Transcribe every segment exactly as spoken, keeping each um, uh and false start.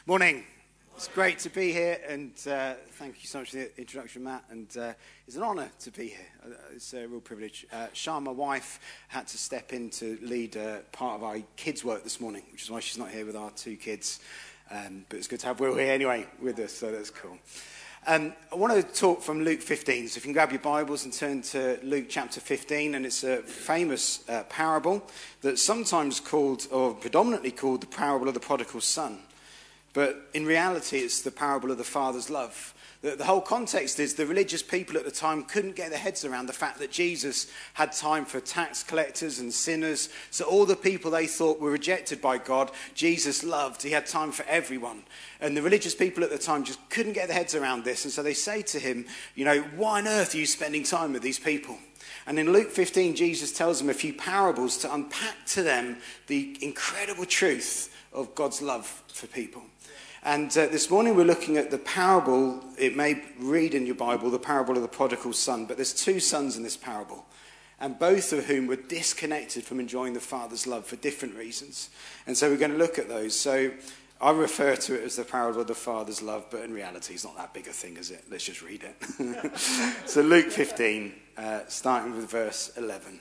Morning. It's great to be here, and uh, thank you so much for the introduction, Matt. And uh, it's an honour to be here. Uh, it's a real privilege. Uh, Sean, my wife, had to step in to lead uh, part of our kids' work this morning, which is why she's not here with our two kids. Um, but it's good to have Will here anyway with us, so that's cool. Um, I want to talk from Luke fifteen. So if you can grab your Bibles and turn to Luke chapter fifteen, and it's a famous uh, parable that's sometimes called, or predominantly called, the parable of the prodigal son. But in reality, it's the parable of the Father's love. The, the whole context is the religious people at the time couldn't get their heads around the fact that Jesus had time for tax collectors and sinners. So all the people they thought were rejected by God, Jesus loved. He had time for everyone. And the religious people at the time just couldn't get their heads around this. And so they say to him, you know, why on earth are you spending time with these people? And in Luke fifteen, Jesus tells them a few parables to unpack to them the incredible truth of God's love for people. And uh, this morning we're looking at the parable, it may read in your Bible, the parable of the prodigal son, but there's two sons in this parable, and both of whom were disconnected from enjoying the Father's love for different reasons. And so we're going to look at those. So I refer to it as the parable of the Father's love, but in reality it's not that big a thing, is it? Let's just read it. So Luke fifteen, uh, starting with verse eleven.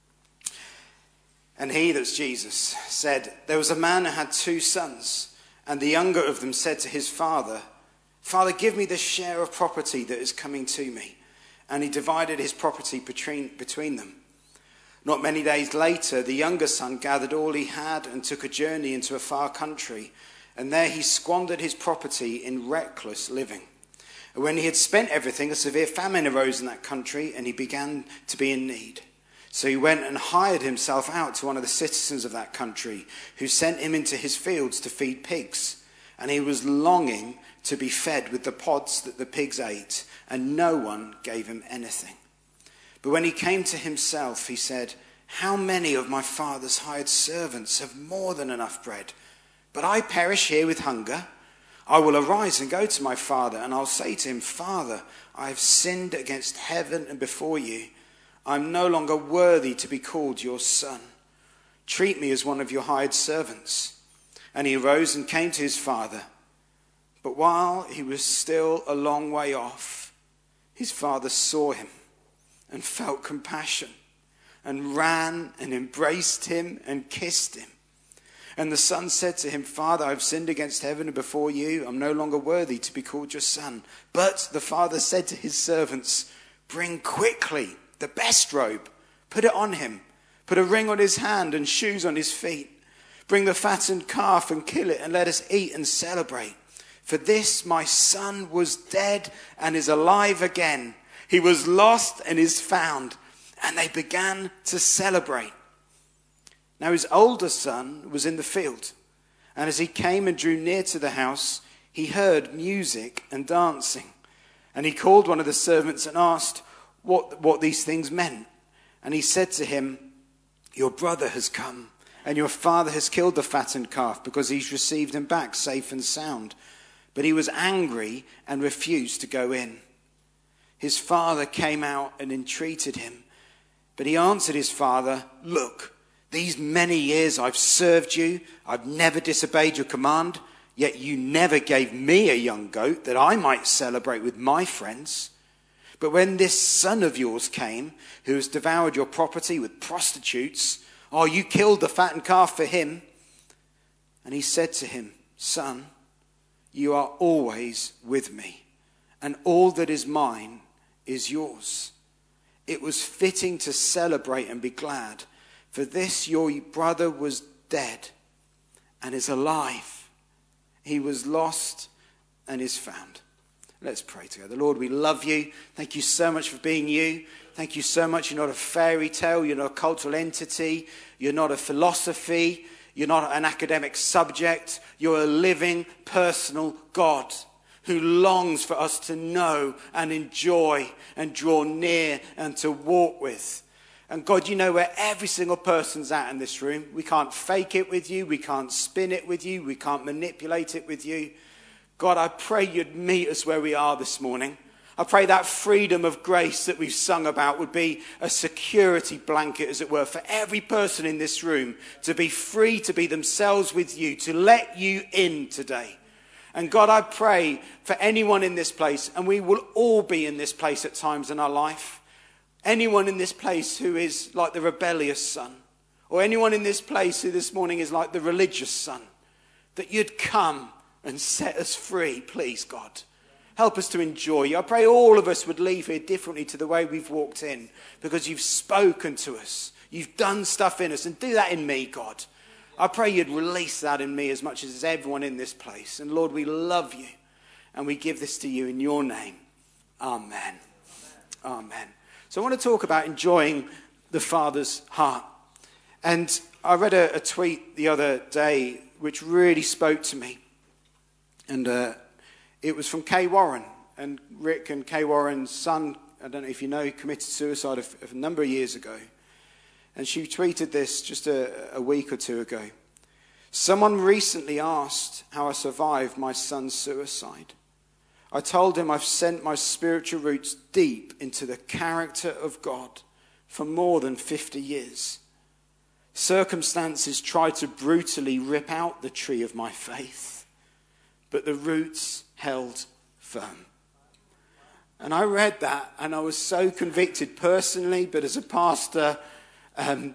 And he, that's Jesus, said, there was a man who had two sons. And the younger of them said to his father, Father, give me the share of property that is coming to me. And he divided his property between, between them. Not many days later, the younger son gathered all he had and took a journey into a far country. And there he squandered his property in reckless living. And when he had spent everything, a severe famine arose in that country, and he began to be in need. So he went and hired himself out to one of the citizens of that country, who sent him into his fields to feed pigs. And he was longing to be fed with the pods that the pigs ate, and no one gave him anything. But when he came to himself, he said, how many of my father's hired servants have more than enough bread? But I perish here with hunger. I will arise and go to my father, and I'll say to him, Father, I have sinned against heaven and before you. I'm no longer worthy to be called your son. Treat me as one of your hired servants. And he arose and came to his father. But while he was still a long way off, his father saw him and felt compassion and ran and embraced him and kissed him. And the son said to him, Father, I've sinned against heaven and before you. I'm no longer worthy to be called your son. But the father said to his servants, bring quickly the best robe, put it on him, put a ring on his hand and shoes on his feet. Bring the fattened calf and kill it, and let us eat and celebrate. For this my son was dead and is alive again. He was lost and is found. And they began to celebrate. Now his older son was in the field, and as he came and drew near to the house, he heard music and dancing. And he called one of the servants and asked what, what these things meant. And he said to him, your brother has come, and your father has killed the fattened calf, because he's received him back safe and sound. But he was angry and refused to go in. His father came out and entreated him. But he answered his father, look, these many years I've served you. I've never disobeyed your command. Yet you never gave me a young goat that I might celebrate with my friends. But when this son of yours came, who has devoured your property with prostitutes, oh, you killed the fattened calf for him. And he said to him, son, you are always with me, and all that is mine is yours. It was fitting to celebrate and be glad, for this your brother was dead and is alive. He was lost and is found. Let's pray together. Lord, we love you. Thank you so much for being you. Thank you so much. You're not a fairy tale. You're not a cultural entity. You're not a philosophy. You're not an academic subject. You're a living, personal God who longs for us to know and enjoy and draw near and to walk with. And God, you know where every single person's at in this room. We can't fake it with you. We can't spin it with you. We can't manipulate it with you. God, I pray you'd meet us where we are this morning. I pray that freedom of grace that we've sung about would be a security blanket, as it were, for every person in this room to be free to be themselves with you, to let you in today. And God, I pray for anyone in this place, and we will all be in this place at times in our life. Anyone in this place who is like the rebellious son, or anyone in this place who this morning is like the religious son, that you'd come and set us free, please, God. Help us to enjoy you. I pray all of us would leave here differently to the way we've walked in, because you've spoken to us. You've done stuff in us, and do that in me, God. I pray you'd release that in me as much as everyone in this place. And Lord, we love you, and we give this to you in your name. Amen. Amen. So I want to talk about enjoying the Father's heart. And I read a, a tweet the other day which really spoke to me. And uh, it was from Kay Warren. And Rick and Kay Warren's son, I don't know if you know, committed suicide a, a number of years ago. And she tweeted this just a, a week or two ago. Someone recently asked how I survived my son's suicide. I told him I've sent my spiritual roots deep into the character of God for more than fifty years. Circumstances tried to brutally rip out the tree of my faith, but the roots held firm. And I read that, and I was so convicted personally, but as a pastor, um,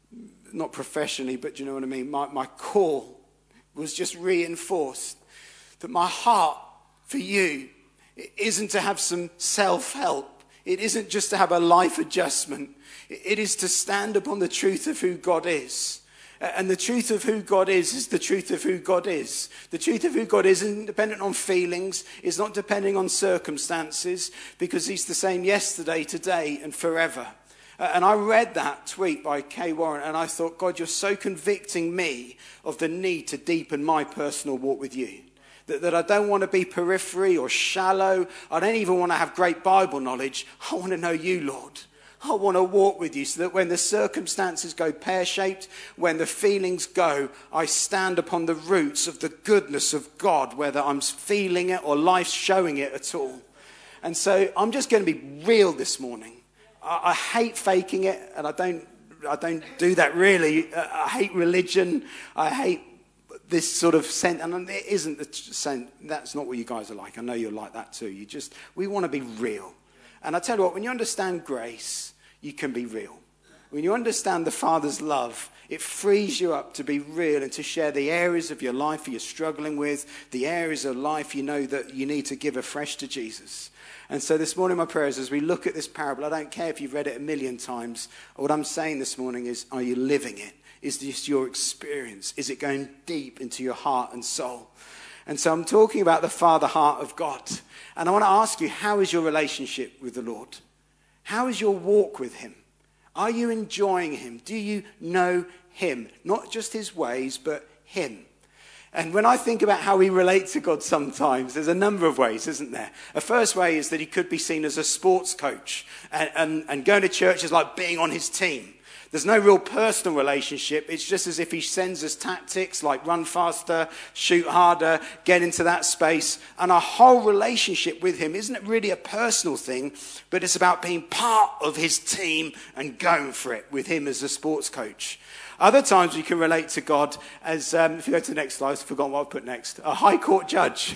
not professionally, but do you know what I mean? My, my call was just reinforced that my heart for you isn't to have some self-help. It isn't just to have a life adjustment. It is to stand upon the truth of who God is. And the truth of who God is is the truth of who God is. The truth of who God is isn't dependent on feelings. It's not depending on circumstances, because he's the same yesterday, today, and forever. And I read that tweet by Kay Warren, and I thought, God, you're so convicting me of the need to deepen my personal walk with you. That, that I don't want to be periphery or shallow. I don't even want to have great Bible knowledge. I want to know you, Lord. I want to walk with you so that when the circumstances go pear-shaped, when the feelings go, I stand upon the roots of the goodness of God, whether I'm feeling it or life's showing it at all. And so I'm just going to be real this morning. I, I hate faking it, and I don't, I don't do that really. I hate religion. I hate this sort of sense, and it isn't the sense. That's not what you guys are like. I know you're like that too. You just, we want to be real. And I tell you what, when you understand grace, you can be real. When you understand the Father's love, it frees you up to be real and to share the areas of your life you're struggling with, the areas of life you know that you need to give afresh to Jesus. And so this morning, my prayer is, as we look at this parable, I don't care if you've read it a million times. What I'm saying this morning is, are you living it? Is this your experience? Is it going deep into your heart and soul? And so I'm talking about the Father heart of God. And I want to ask you, how is your relationship with the Lord? How is your walk with him? Are you enjoying him? Do you know him? Not just his ways, but him. And when I think about how we relate to God sometimes, there's a number of ways, isn't there? A first way is that he could be seen as a sports coach. And, and, and going to church is like being on his team. There's no real personal relationship. It's just as if he sends us tactics like run faster, shoot harder, get into that space. And our whole relationship with him isn't really a personal thing, but it's about being part of his team and going for it with him as a sports coach. Other times we can relate to God as, um, if you go to the next slide, I've forgotten what I put next, a high court judge.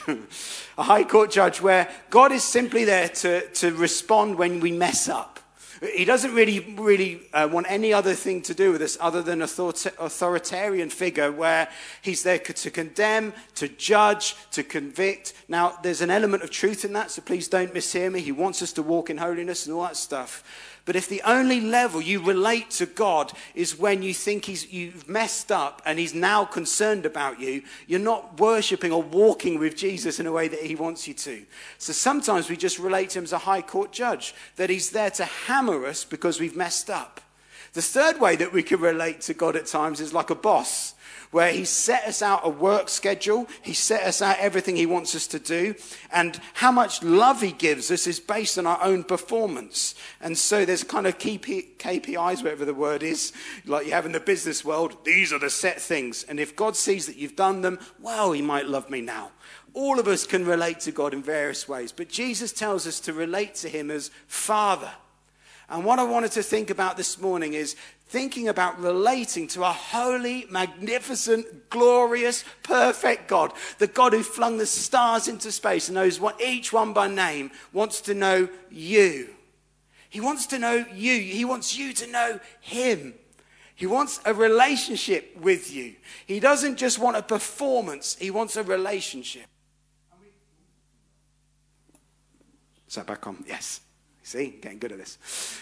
A high court judge where God is simply there to, to respond when we mess up. He doesn't really, really uh, want any other thing to do with us other than an authoritarian figure where he's there to condemn, to judge, to convict. Now, there's an element of truth in that, so please don't mishear me. He wants us to walk in holiness and all that stuff. But if the only level you relate to God is when you think he's, you've messed up and he's now concerned about you, you're not worshipping or walking with Jesus in a way that he wants you to. So sometimes we just relate to him as a high court judge, that he's there to hammer us because we've messed up. The third way that we can relate to God at times is like a boss, where he set us out a work schedule, he set us out everything he wants us to do, and how much love he gives us is based on our own performance. And so there's kind of K P Is, whatever the word is, like you have in the business world. These are the set things. And if God sees that you've done them, well, he might love me now. All of us can relate to God in various ways, but Jesus tells us to relate to him as Father. And what I wanted to think about this morning is thinking about relating to a holy, magnificent, glorious, perfect God. The God who flung the stars into space and knows what each one by name wants to know you. He wants to know you. He wants you to know him. He wants a relationship with you. He doesn't just want a performance. He wants a relationship. Is that back on? Yes. See, getting good at this.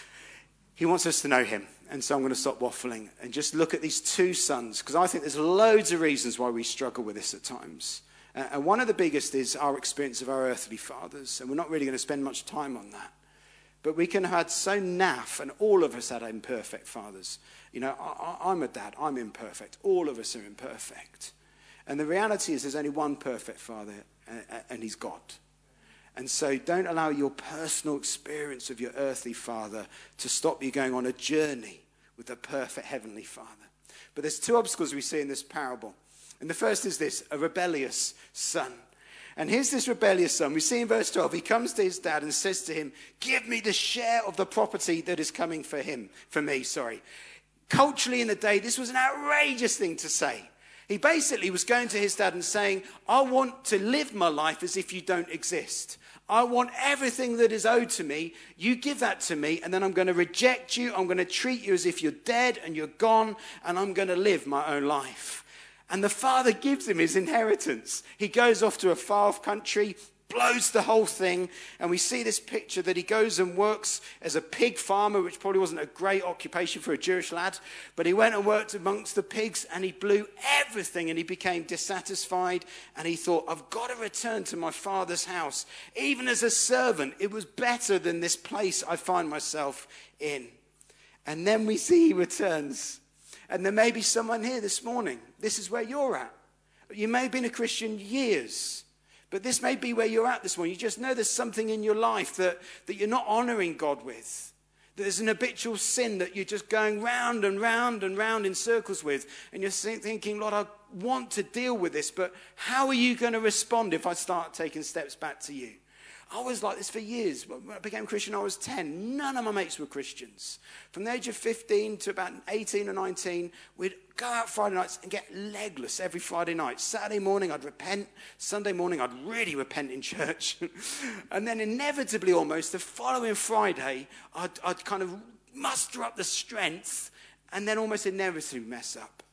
He wants us to know him. And so I'm going to stop waffling and just look at these two sons, because I think there's loads of reasons why we struggle with this at times. Uh, and one of the biggest is our experience of our earthly fathers. And we're not really going to spend much time on that. But we can have had so naff, and all of us had imperfect fathers. You know, I, I'm a dad, I'm imperfect. All of us are imperfect. And the reality is there's only one perfect father, uh, and he's God. And so don't allow your personal experience of your earthly father to stop you going on a journey with the perfect heavenly father. But there's two obstacles we see in this parable. And the first is this, a rebellious son. And here's this rebellious son. We see in verse twelve, he comes to his dad and says to him, give me the share of the property that is coming for him, for me, sorry. Culturally in the day, this was an outrageous thing to say. He basically was going to his dad and saying, I want to live my life as if you don't exist. I want everything that is owed to me. You give that to me, and then I'm going to reject you. I'm going to treat you as if you're dead and you're gone, and I'm going to live my own life. And the father gives him his inheritance. He goes off to a far-off country, blows the whole thing, and we see this picture that he goes and works as a pig farmer, which probably wasn't a great occupation for a Jewish lad, but he went and worked amongst the pigs, and he blew everything, and he became dissatisfied, and he thought, I've got to return to my father's house. Even as a servant, it was better than this place I find myself in. And then we see he returns, and there may be someone here this morning. This is where you're at. You may have been a Christian years, but this may be where you're at this morning. You just know there's something in your life that, that you're not honoring God with. That there's an habitual sin that you're just going round and round and round in circles with. And you're thinking, Lord, I want to deal with this, but how are you going to respond if I start taking steps back to you? I was like this for years. When I became a Christian, I was ten. None of my mates were Christians. From the age of fifteen to about eighteen or nineteen, we'd go out Friday nights and get legless every Friday night. Saturday morning, I'd repent. Sunday morning, I'd really repent in church. And then inevitably almost, the following Friday, I'd, I'd kind of muster up the strength and then almost inevitably mess up.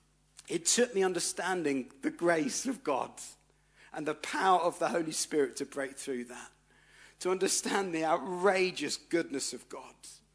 It took me understanding the grace of God and the power of the Holy Spirit to break through that. To understand the outrageous goodness of God.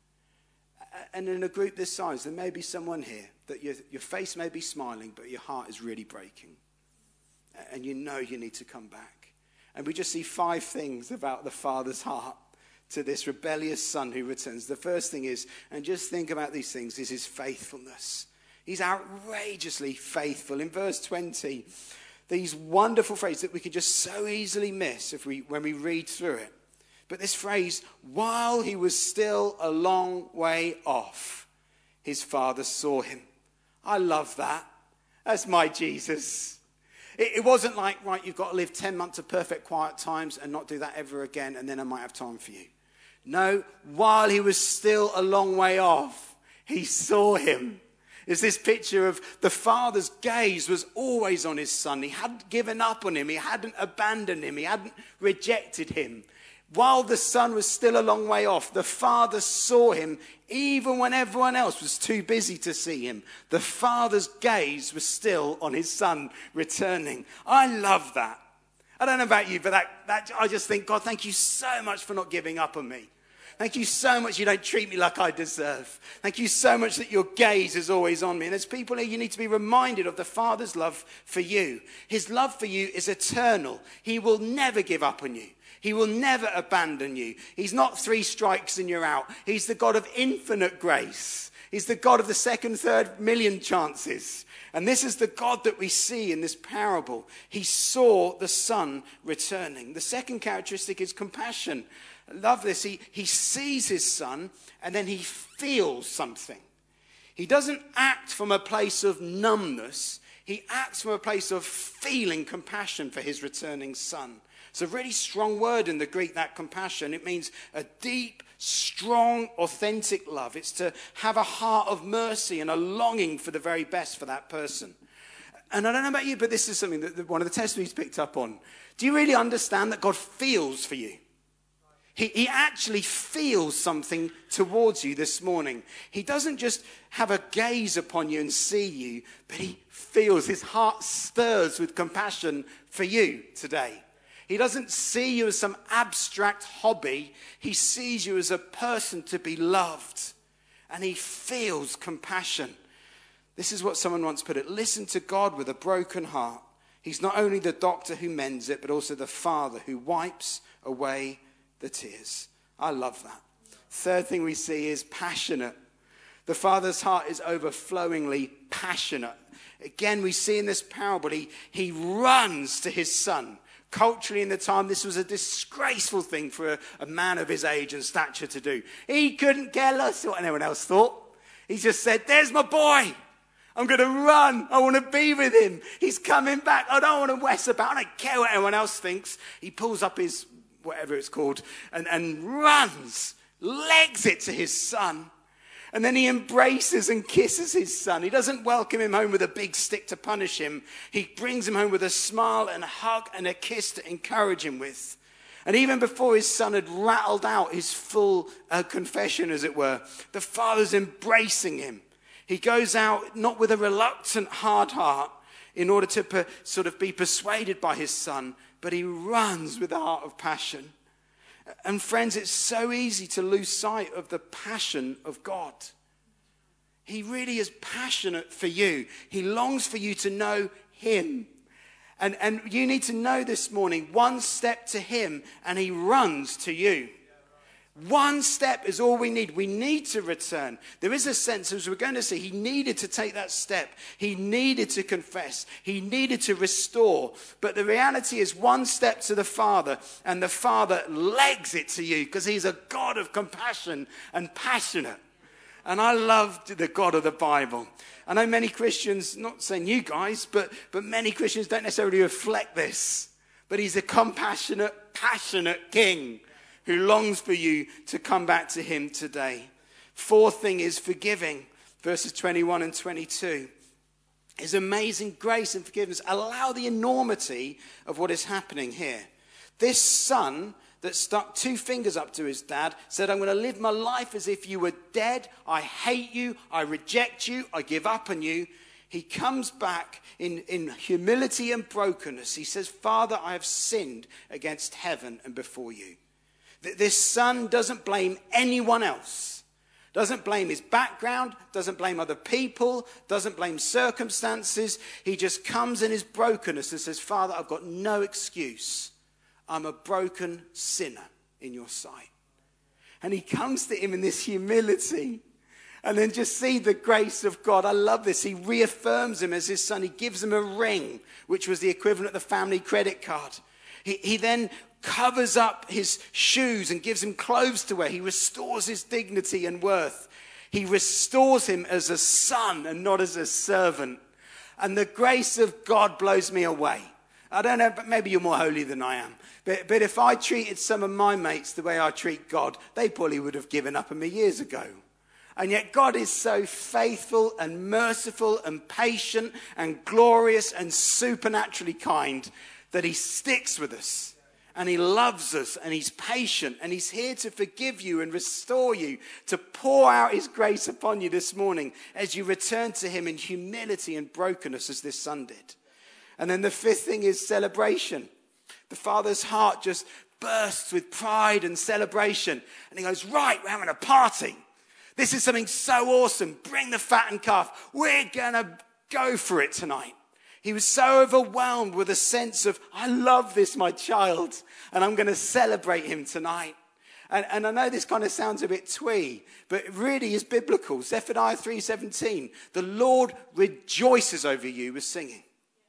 And in a group this size, there may be someone here that your, your face may be smiling, but your heart is really breaking. And you know you need to come back. And we just see five things about the Father's heart to this rebellious son who returns. The first thing is, and just think about these things, is his faithfulness. He's outrageously faithful. In verse twenty, these wonderful phrases that we can just so easily miss if we when we read through it. But this phrase, while he was still a long way off, his father saw him. I love that. That's my Jesus. It, it wasn't like, right, you've got to live ten months of perfect quiet times and not do that ever again, and then I might have time for you. No, while he was still a long way off, he saw him. It's this picture of the father's gaze was always on his son. He hadn't given up on him. He hadn't abandoned him. He hadn't rejected him. While the son was still a long way off, the father saw him even when everyone else was too busy to see him. The father's gaze was still on his son returning. I love that. I don't know about you, but that, that I just think, God, thank you so much for not giving up on me. Thank you so much you don't treat me like I deserve. Thank you so much that your gaze is always on me. And there's people here, you need to be reminded of the Father's love for you. His love for you is eternal. He will never give up on you. He will never abandon you. He's not three strikes and you're out. He's the God of infinite grace. He's the God of the second, third million chances. And this is the God that we see in this parable. He saw the son returning. The second characteristic is compassion. I love this. He, he sees his son and then he feels something. He doesn't act from a place of numbness. He he acts from a place of feeling compassion for his returning son. It's a really strong word in the Greek, that compassion. It means a deep, strong, authentic love. It's to have a heart of mercy and a longing for the very best for that person. And I don't know about you, but this is something that one of the testimonies picked up on. Do you really understand that God feels for you? He, he actually feels something towards you this morning. He doesn't just have a gaze upon you and see you, but he feels, his heart stirs with compassion for you today. He doesn't see you as some abstract hobby. He sees you as a person to be loved. And he feels compassion. This is what someone once put it. Listen to God with a broken heart. He's not only the doctor who mends it, but also the Father who wipes away the tears. I love that. Third thing we see is passionate. The Father's heart is overflowingly passionate. Again, we see in this parable, he, he runs to his son. Culturally in the time, this was a disgraceful thing for a, a man of his age and stature to do. He couldn't care less what anyone else thought. He just said, there's my boy. I'm going to run. I want to be with him. He's coming back. I don't want to mess about. I don't care what anyone else thinks. He pulls up his, whatever it's called, and, and runs, legs it to his son. And then he embraces and kisses his son. He doesn't welcome him home with a big stick to punish him. He brings him home with a smile and a hug and a kiss to encourage him with. And even before his son had rattled out his full uh, confession, as it were, the father's embracing him. He goes out not with a reluctant hard heart in order to per, sort of be persuaded by his son, but he runs with a heart of passion. And friends, it's so easy to lose sight of the passion of God. He really is passionate for you. He longs for you to know him. And, and you need to know this morning, one step to him and he runs to you. One step is all we need. We need to return. There is a sense, as we're going to see, he needed to take that step. He needed to confess. He needed to restore. But the reality is one step to the Father, and the Father legs it to you because he's a God of compassion and passionate. And I love the God of the Bible. I know many Christians, not saying you guys, but, but many Christians don't necessarily reflect this. But he's a compassionate, passionate King who longs for you to come back to him today. Fourth thing is forgiving. Verses twenty-one and twenty-two. His amazing grace and forgiveness. Allow the enormity of what is happening here. This son that stuck two fingers up to his dad said, I'm going to live my life as if you were dead. I hate you. I reject you. I give up on you. He comes back in, in humility and brokenness. He says, Father, I have sinned against heaven and before you. This son doesn't blame anyone else. Doesn't blame his background, doesn't blame other people, doesn't blame circumstances. He just comes in his brokenness and says, Father, I've got no excuse. I'm a broken sinner in your sight. And he comes to him in this humility. And then just see the grace of God. I love this. He reaffirms him as his son. He gives him a ring, which was the equivalent of the family credit card. He, he then covers up his shoes and gives him clothes to wear. He restores his dignity and worth. He restores him as a son and not as a servant. And the grace of God blows me away. I don't know, but maybe you're more holy than I am. But, but if I treated some of my mates the way I treat God, they probably would have given up on me years ago. And yet God is so faithful and merciful and patient and glorious and supernaturally kind that he sticks with us. And he loves us, and he's patient, and he's here to forgive you and restore you, to pour out his grace upon you this morning as you return to him in humility and brokenness as this son did. And then the fifth thing is celebration. The Father's heart just bursts with pride and celebration. And he goes, right, we're having a party. This is something so awesome. Bring the fattened calf. We're going to go for it tonight. He was so overwhelmed with a sense of, I love this, my child, and I'm going to celebrate him tonight. And, and I know this kind of sounds a bit twee, but it really is biblical. Zephaniah three seventeen, the Lord rejoices over you with singing.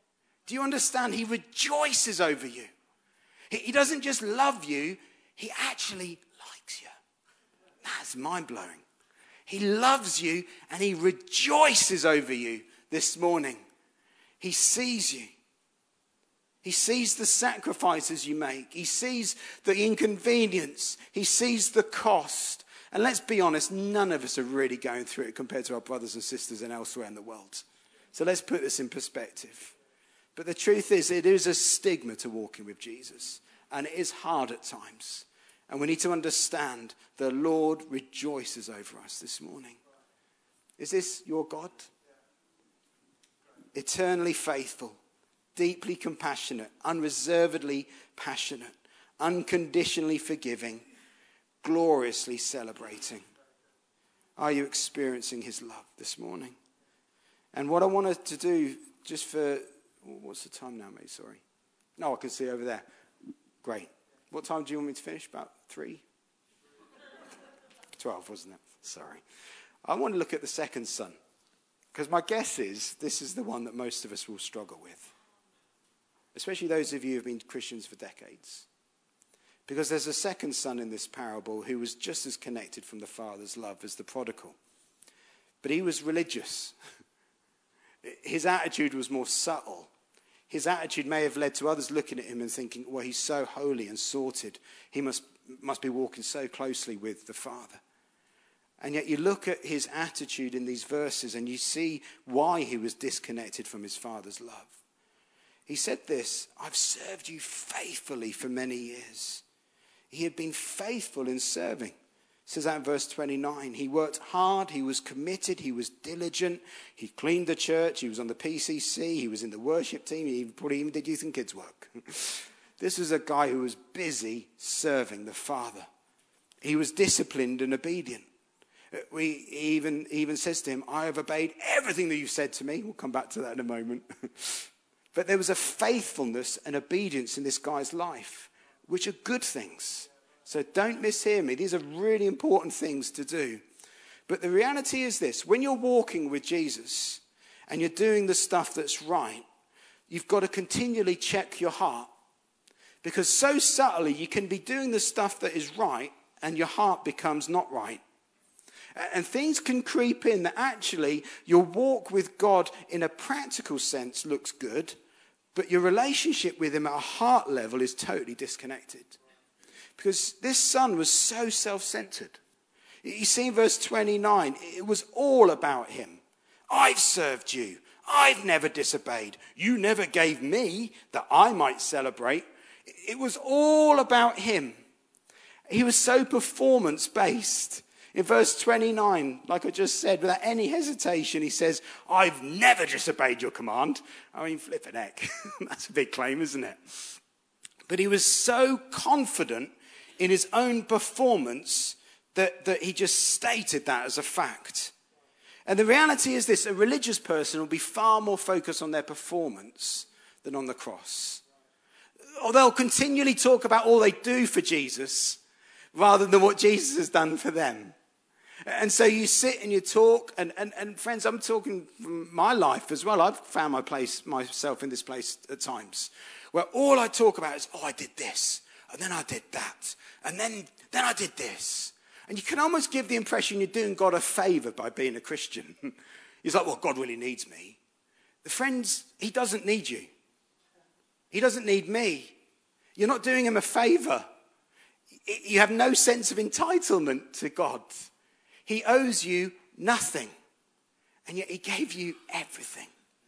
Do you understand? He rejoices over you. He, he doesn't just love you, he actually likes you. That's mind-blowing. He loves you and he rejoices over you this morning. He sees you. He sees the sacrifices you make. He sees the inconvenience. He sees the cost. And let's be honest, none of us are really going through it compared to our brothers and sisters and elsewhere in the world. So let's put this in perspective. But the truth is, it is a stigma to walking with Jesus. And it is hard at times. And we need to understand the Lord rejoices over us this morning. Is this your God? Eternally faithful. Deeply compassionate, unreservedly passionate, unconditionally forgiving, gloriously celebrating. Are you experiencing his love this morning? And what I wanted to do, just for, what's the time now, mate? Sorry. No, I can see over there. Great. What time do you want me to finish? About three? Twelve, wasn't it? Sorry. I want to look at the second son, because my guess is this is the one that most of us will struggle with. Especially those of you who have been Christians for decades. Because there's a second son in this parable who was just as connected from the father's love as the prodigal. But he was religious. His attitude was more subtle. His attitude may have led to others looking at him and thinking, well, he's so holy and sorted. He must, must be walking so closely with the Father. And yet you look at his attitude in these verses and you see why he was disconnected from his Father's love. He said this, I've served you faithfully for many years. He had been faithful in serving. It says that in verse twenty-nine. He worked hard, he was committed, he was diligent. He cleaned the church, he was on the P C C, he was in the worship team, he probably even did youth and kids work. This was a guy who was busy serving the Father. He was disciplined and obedient. We even, even says to him, I have obeyed everything that you've said to me. We'll come back to that in a moment. But there was a faithfulness and obedience in this guy's life, which are good things. So don't mishear me. These are really important things to do. But the reality is this. When you're walking with Jesus and you're doing the stuff that's right, you've got to continually check your heart. Because so subtly you can be doing the stuff that is right and your heart becomes not right. And things can creep in that actually your walk with God in a practical sense looks good, but your relationship with him at a heart level is totally disconnected. Because this son was so self-centered. You see in verse twenty-nine, it was all about him. I've served you. I've never disobeyed. You never gave me that I might celebrate. It was all about him. He was so performance-based. In verse twenty-nine, like I just said, without any hesitation, he says, I've never disobeyed your command. I mean, flippin' heck. That's a big claim, isn't it? But he was so confident in his own performance that, that he just stated that as a fact. And the reality is this, a religious person will be far more focused on their performance than on the cross. Or they'll continually talk about all they do for Jesus rather than what Jesus has done for them. And so you sit and you talk, and, and, and friends, I'm talking from my life as well. I've found my place, myself in this place at times, where all I talk about is, oh, I did this, and then I did that, and then, then I did this. And you can almost give the impression you're doing God a favor by being a Christian. He's like, well, God really needs me. The friends, he doesn't need you. He doesn't need me. You're not doing him a favor. You have no sense of entitlement to God. He owes you nothing, and yet he gave you everything.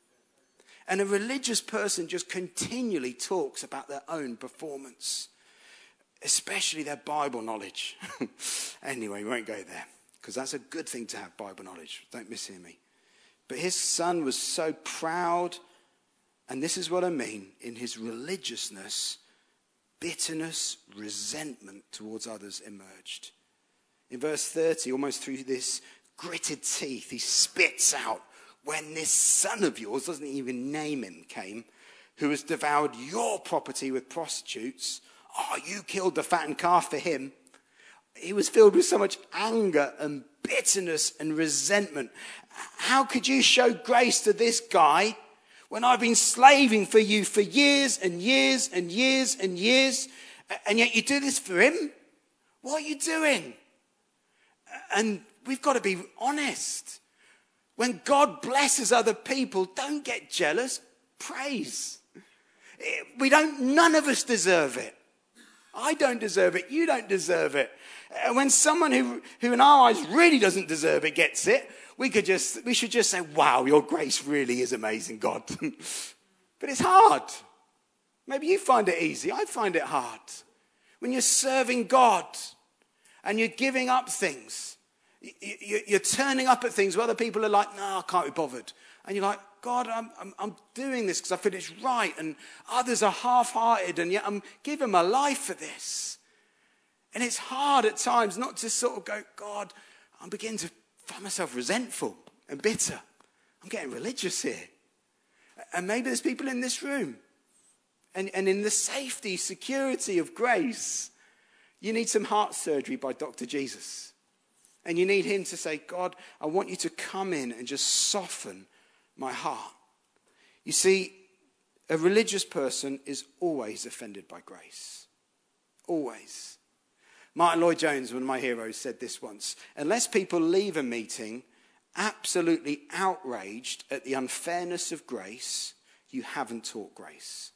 And a religious person just continually talks about their own performance, especially their Bible knowledge. Anyway, we won't go there, because that's a good thing to have, Bible knowledge. Don't mishear me. But his son was so proud, and this is what I mean, in his religiousness, bitterness, resentment towards others emerged. In verse thirty, almost through this gritted teeth, he spits out, when this son of yours, doesn't even name him, came, who has devoured your property with prostitutes. Oh, you killed the fattened calf for him. He was filled with so much anger and bitterness and resentment. How could you show grace to this guy when I've been slaving for you for years and years and years and years, and yet you do this for him? What are you doing? And we've got to be honest. When God blesses other people, don't get jealous. praise. We don't, none of us deserve it. I don't deserve it. You don't deserve it. And when someone who, who in our eyes really doesn't deserve it gets it, we could just, we should just say, wow, your grace really is amazing, God. But it's hard. Maybe you find it easy. I find it hard. When you're serving God and you're giving up things, you're turning up at things where other people are like, no, I can't be bothered. And you're like, God, I'm, I'm, I'm doing this because I feel it's right. And others are half-hearted, and yet I'm giving my life for this. And it's hard at times not to sort of go, God, I'm beginning to find myself resentful and bitter. I'm getting religious here. And maybe there's people in this room. And, and in the safety, security of grace, you need some heart surgery by Doctor Jesus. And you need him to say, God, I want you to come in and just soften my heart. You see, a religious person is always offended by grace. Always. Martin Lloyd-Jones, one of my heroes, said this once: unless people leave a meeting absolutely outraged at the unfairness of grace, you haven't taught grace.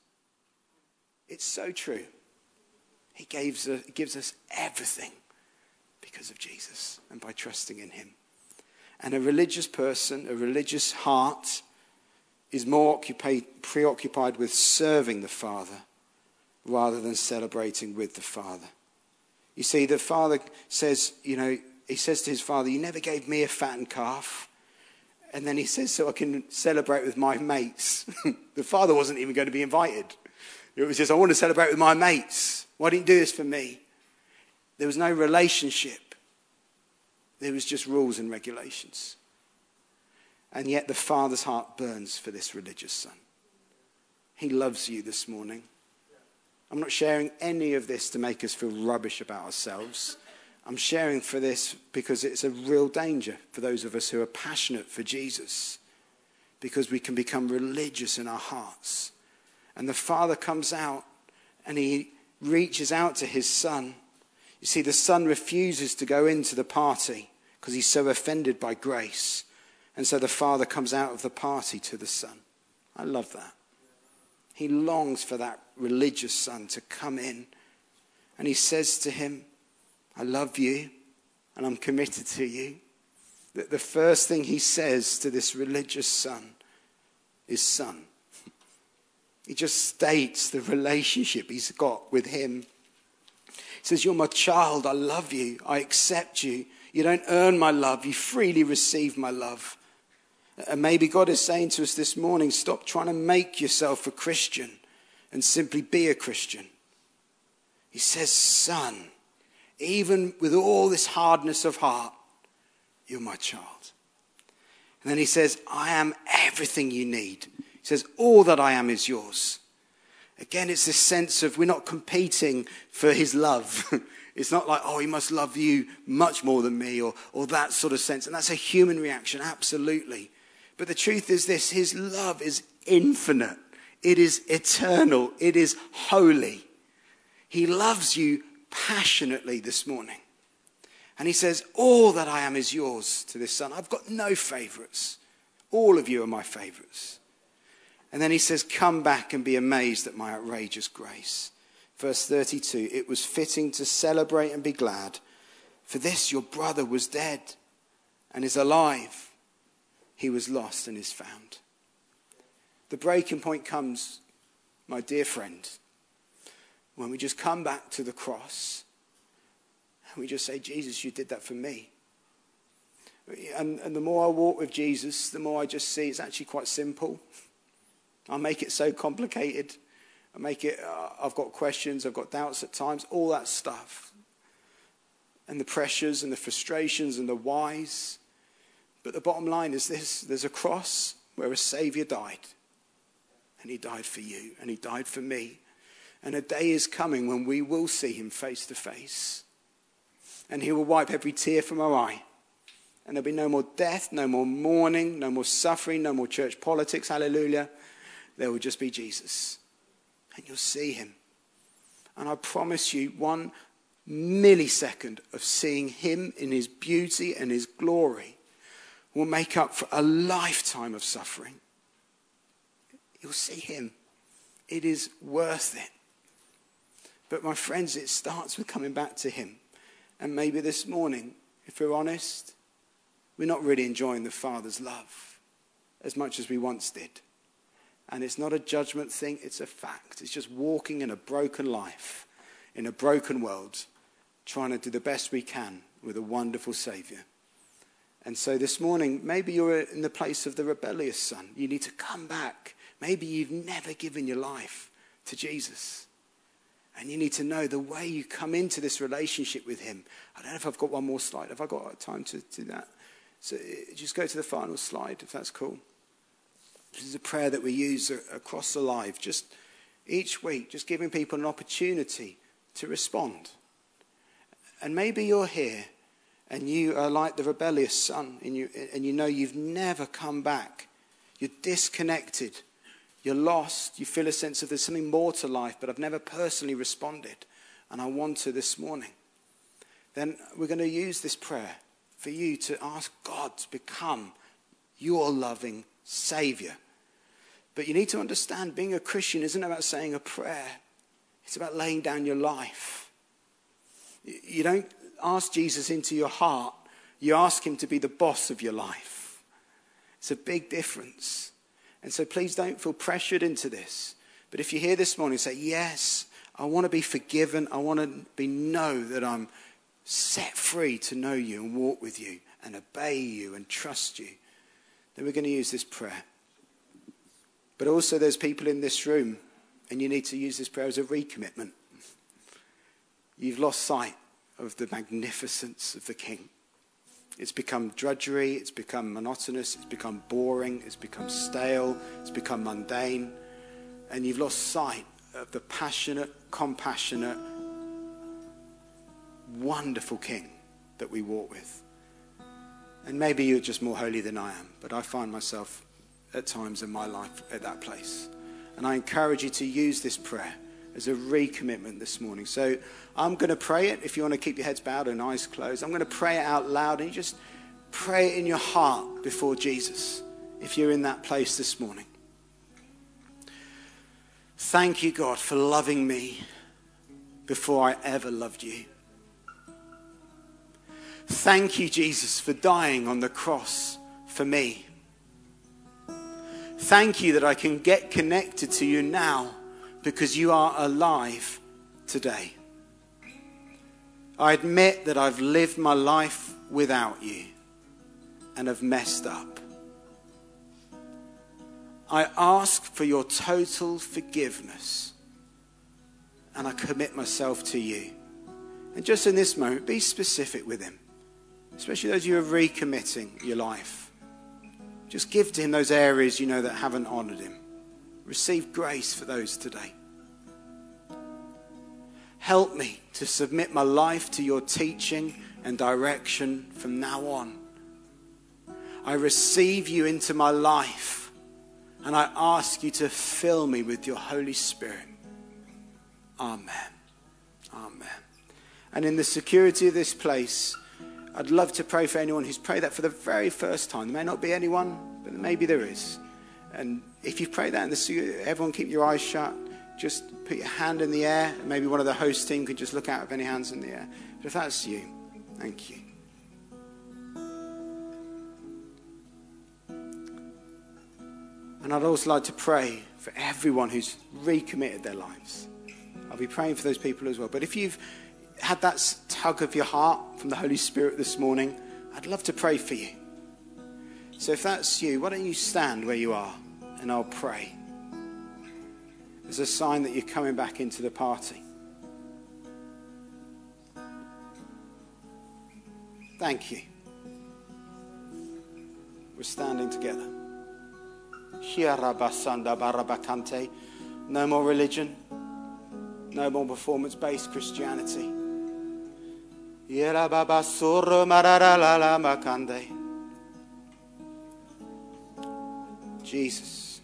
It's so true. He gives us, gives us everything because of Jesus and by trusting in him. And a religious person, a religious heart, is more occupied, preoccupied with serving the Father rather than celebrating with the Father. You see, the Father says, you know, he says to his Father, you never gave me a fattened calf. And then he says, so I can celebrate with my mates. The Father wasn't even going to be invited. It was just, I want to celebrate with my mates. Why didn't you do this for me? There was no relationship. There was just rules and regulations. And yet the Father's heart burns for this religious son. He loves you this morning. I'm not sharing any of this to make us feel rubbish about ourselves. I'm sharing for this because it's a real danger for those of us who are passionate for Jesus, because we can become religious in our hearts. And the Father comes out and he reaches out to his son. You see, the son refuses to go into the party because he's so offended by grace. And so the Father comes out of the party to the son. I love that. He longs for that religious son to come in. And he says to him, I love you and I'm committed to you. That the first thing he says to this religious son is son. He just states the relationship he's got with him. He says, you're my child. I love you. I accept you. You don't earn my love. You freely receive my love. And maybe God is saying to us this morning, stop trying to make yourself a Christian and simply be a Christian. He says, son, even with all this hardness of heart, you're my child. And then he says, I am everything you need. He says, all that I am is yours. Again, it's this sense of we're not competing for his love. It's not like, oh, he must love you much more than me, or, or that sort of sense. And that's a human reaction, absolutely. But the truth is this, his love is infinite. It is eternal. It is holy. He loves you passionately this morning. And he says, all that I am is yours to this son. I've got no favorites. All of you are my favorites. And then he says, come back and be amazed at my outrageous grace. Verse thirty-two, it was fitting to celebrate and be glad. For this your brother was dead and is alive. He was lost and is found. The breaking point comes, my dear friend, when we just come back to the cross and we just say, Jesus, you did that for me. And, and the more I walk with Jesus, the more I just see it's actually quite simple. I make it so complicated. I make it, uh, I've got questions, I've got doubts at times, all that stuff. And the pressures and the frustrations and the whys. But the bottom line is this, there's a cross where a Saviour died. And he died for you, and he died for me. And a day is coming when we will see him face to face. And he will wipe every tear from our eye. And there'll be no more death, no more mourning, no more suffering, no more church politics, hallelujah. There will just be Jesus. And you'll see him. And I promise you, one millisecond of seeing him in his beauty and his glory will make up for a lifetime of suffering. You'll see him. It is worth it. But my friends, it starts with coming back to him. And maybe this morning, if we're honest, we're not really enjoying the Father's love as much as we once did. And it's not a judgment thing, it's a fact. It's just walking in a broken life, in a broken world, trying to do the best we can with a wonderful Saviour. And so this morning, maybe you're in the place of the rebellious son. You need to come back. Maybe you've never given your life to Jesus. And you need to know the way you come into this relationship with him. I don't know if I've got one more slide. Have I got time to do that? So just go to the final slide, if that's cool. This is a prayer that we use across the life, just each week, just giving people an opportunity to respond. And maybe you're here and you are like the rebellious son, and you, and you know you've never come back. You're disconnected. You're lost. You feel a sense of there's something more to life, but I've never personally responded, and I want to this morning. Then we're going to use this prayer for you to ask God to become your loving Saviour. But you need to understand, being a Christian isn't about saying a prayer. It's about laying down your life. You don't ask Jesus into your heart. You ask him to be the boss of your life. It's a big difference. And so please don't feel pressured into this. But if you're here this morning and say, yes, I want to be forgiven. I want to be know that I'm set free to know you and walk with you and obey you and trust you, then we're going to use this prayer. But also there's people in this room, and you need to use this prayer as a recommitment. You've lost sight of the magnificence of the King. It's become drudgery, it's become monotonous, it's become boring, it's become stale, it's become mundane. And you've lost sight of the passionate, compassionate, wonderful King that we walk with. And maybe you're just more holy than I am, but I find myself at times in my life at that place. And I encourage you to use this prayer as a recommitment this morning. So I'm going to pray it. If you want to keep your heads bowed and eyes closed, I'm going to pray it out loud, and you just pray it in your heart before Jesus if you're in that place this morning. Thank you, God, for loving me before I ever loved you. Thank you, Jesus, for dying on the cross for me. Thank you that I can get connected to you now because you are alive today. I admit that I've lived my life without you and have messed up. I ask for your total forgiveness, and I commit myself to you. And just in this moment, be specific with him, especially those of you who are recommitting your life. Just give to him those areas you know that haven't honoured him. Receive grace for those today. Help me to submit my life to your teaching and direction from now on. I receive you into my life, and I ask you to fill me with your Holy Spirit. Amen. Amen. And in the security of this place, I'd love to pray for anyone who's prayed that for the very first time. There may not be anyone, but maybe there is. And if you've prayed that in the security, everyone keep your eyes shut. Just put your hand in the air. Maybe one of the host team could just look out if any hands in the air. But if that's you, thank you. And I'd also like to pray for everyone who's recommitted their lives. I'll be praying for those people as well. But if you've had that tug of your heart from the Holy Spirit this morning, I'd love to pray for you. So if that's you, why don't you stand where you are and I'll pray. As a sign that you're coming back into the party. Thank you. We're standing together. No more religion. No more performance-based Christianity. Jesus.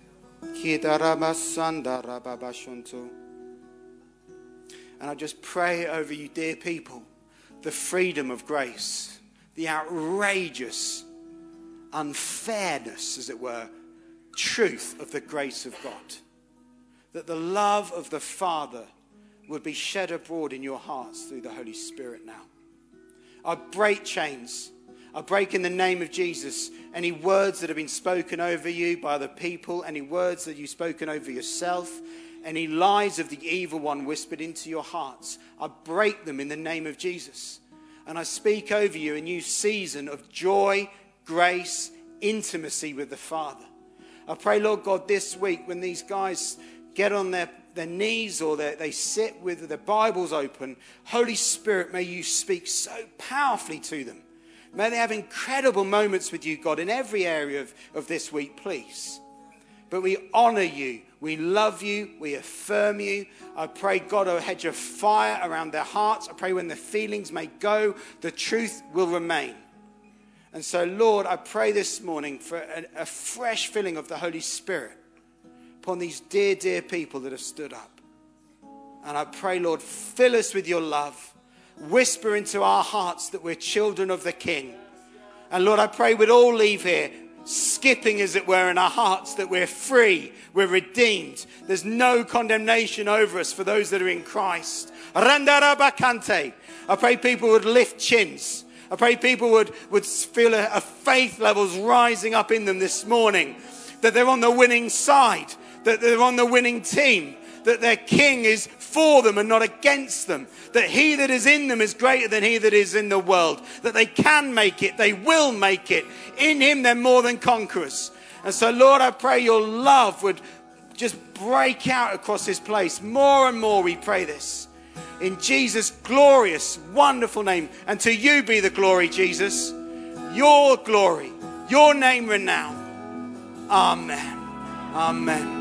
And I just pray over you, dear people, the freedom of grace, the outrageous unfairness, as it were, truth of the grace of God. That the love of the Father would be shed abroad in your hearts through the Holy Spirit now. I break chains. I break in the name of Jesus any words that have been spoken over you by other people, any words that you've spoken over yourself, any lies of the evil one whispered into your hearts. I break them in the name of Jesus. And I speak over you a new season of joy, grace, intimacy with the Father. I pray, Lord God, this week when these guys get on their, their knees or they sit with their Bibles open, Holy Spirit, may you speak so powerfully to them. May they have incredible moments with you, God, in every area of, of this week, please. But we honor you. We love you. We affirm you. I pray, God, a hedge of fire around their hearts. I pray when the feelings may go, the truth will remain. And so, Lord, I pray this morning for a, a fresh filling of the Holy Spirit upon these dear, dear people that have stood up. And I pray, Lord, fill us with your love. Whisper into our hearts that we're children of the King. And Lord, I pray we'd all leave here skipping, as it were, in our hearts, that we're free, we're redeemed. There's no condemnation over us for those that are in Christ. I pray people would lift chins. I pray people would, would feel a, a faith levels rising up in them this morning, that they're on the winning side, that they're on the winning team, that their King is for them and not against them, that he that is in them is greater than he that is in the world, that they can make it, they will make it. In him they're more than conquerors. And so, Lord, I pray your love would just break out across this place. More and more we pray this. In Jesus' glorious, wonderful name. And to you be the glory, Jesus. Your glory, your name renowned. Amen. Amen.